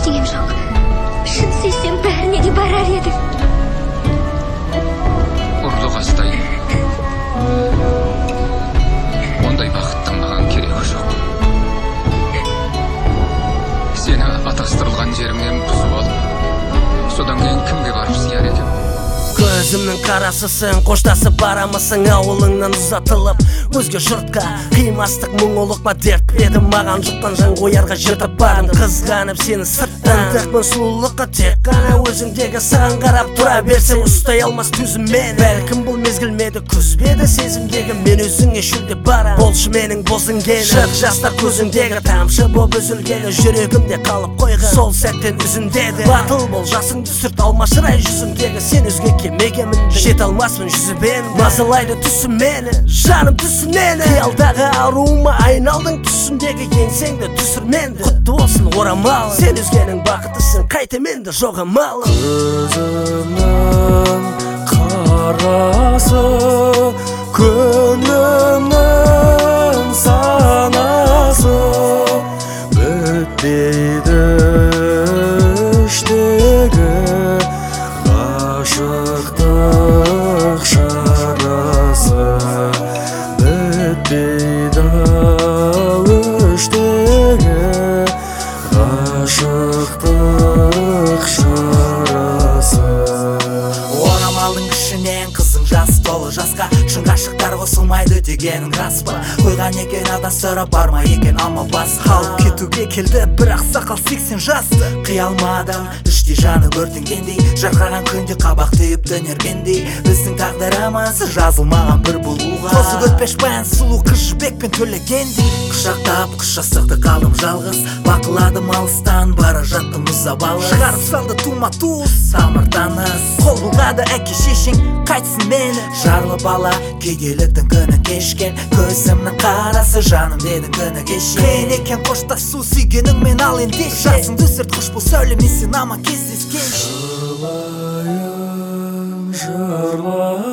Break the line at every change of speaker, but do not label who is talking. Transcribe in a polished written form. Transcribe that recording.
ештеңем жоқ. Шын сүйсем бәріне де барар едім.
Ұрлық астай. Ондай бақыттың маған керегі жоқ. Сені атастырылған жеріңнен бұзып алып, содан кейін кімге барып сияр едім?
Көзімнің қарасысың, қоштасып барамысың ауылыңнан ұзатылып өзге жұртқа қимастық мұңлық ма дерт еді маған жұттан жан қоярға жетіп бардым қызғанып сені сырттан тақпын сұлулыққа тек қана өзіңдегі саған қарап тұра берсең ұстай алмас төзім мені бәлкім бұл мезгіл меді күз беді сезімдегі мен өзіңе шөлдеп барам болшы менің бозінгені шық жастар көзіңдегі тамшы боп үзілгені жүрегімде қалып қойған сол сәттен үзіндеді батыл бол жасыңды сүрт алмашырай жүзімдегі сен өзге кемеге міндің жете алмаспын жүзібен мазалайды түсім мені жаным түсінені қиялдағы аруыма айналдың түсімдегі еңсеңді түсірменді құтты болсын орамалың сен өзгенің бақыттысың қайтеменді жоғамалың
көзімнің қарасы көңілімнің санасы бітпейді іштегі ғашықтық шарасы бітпейді іштегі ғашықтық шарасы
орамалдың ішінен қызың жас толы жасқа шын ғашықтар қосылмайды дегенің рас па қойған екен адастырып барма екен алма бас қалып кетуге келді бірақ сақал 80 жасты қия алмадым іштей жаны өртенгендей жарқыраған күнде қабақ түйіп төнергендей біздің тағдырымыз жазылмаған бір болуға қосып өтпеш баян сұлу қыз жібекпен төлегендей құшақтап құш жастықты қалдым жалғыз бақыладым алыстан бара жаттым мұзабалы шығарып салды тума туыс тамыр таныс қол бұлғады әке шешең қайтсын мені жарлы бала күйгеліктің күні кешкен көзімнің қарасы жаным дедің күні кеше қиын екен қоштасу сүйгеніңмен ал ендеше жасыңды сүрт қош бол сәулем сен аман кездескенше
жырлайын